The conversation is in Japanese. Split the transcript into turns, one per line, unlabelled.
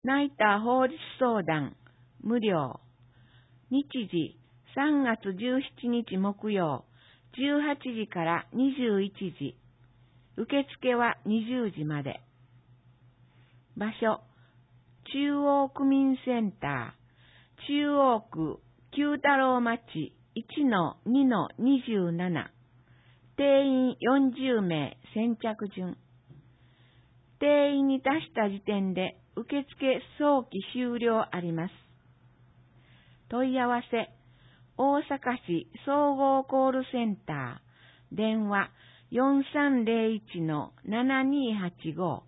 ナイター法律相談無料。日時3月17日木曜18時から21時。受付は20時まで。場所、中央区民センター、中央区九太郎町 1-2-27。定員40名先着順。定員に達した時点で受付早期終了あります。問い合わせ、大阪市総合コールセンター、電話 4301-7285